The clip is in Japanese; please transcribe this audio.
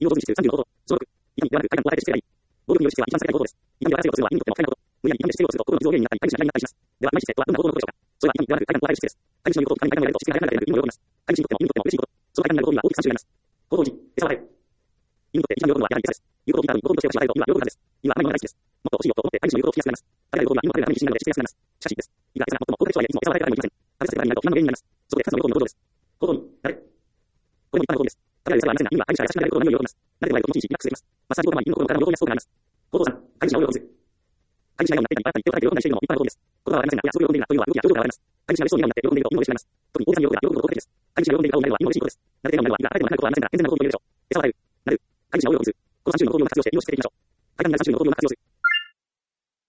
引用増実数30のこと。小6。いかにではなく、階段を加えて実践がいい。暴力による質は一番最大のことです。いかにでは活用するは、因にとっても不快なこと。無理やり違反で必要とすると、行動の増減になったり、回避しないようになったりします。では、今実践とはどんな行動のことでしょうか。それは、いかにではなく、階段を加える質です。飼い主の言うことを他人に階段をやると、質が早くなるだけでなく、犬も喜びます。飼い主にとっても、犬にとっても嬉しいこと。その階段になるごとには大きく3種類あります。行動1、餌を与える。犬にとって一番喜ぶのはやはり餌です。言うことを聞いたのに、ご褒美として私は与えると、犬は喜ぶはずです。犬はあまりにも大好きです。もっと欲しいよと思って飼い主の言うことを聞きやすくなります。食べられるご褒美は犬の食べるために必死になるので実践やすくなります。しかしです。いざ餌が最も公的とはいえ、いつも餌を与えられないのに食べさせてからになると不満の原因になります。そこで数の喜びの登場です。行動2、慣れ。これも一般の行動です。食べられる餌はなぜなら犬は飼い主が優しくなれることの何より喜びます。慣れてもらえると気持ちいいし、リラックスできます。マッサージ効果もあり、犬の心の体も喜びやすくなります。行動3、飼い主が喜ぶ。飼い主が笑顔になっていたり、新たに手をかけて喜んだりしているのも一般の行動です。言葉はありませんが、親すごく喜んでいるなというのは動きや表情から現れます。飼い主が嬉しそうに笑顔になって喜んでいると犬も嬉しくなります。特に大げさに喜ぶが喜ぶことです。飼い主が喜んでいる顔を見られるのは犬も嬉しいことです。慣れているのは犬が与えてもなくことはありませんが、健全な行動と言えるでしょう。餌を与える。なる。飼い主が喜ぶ。この3種類の行動を活用して犬を実践できましょう。階段になる3種類の行動を活用する。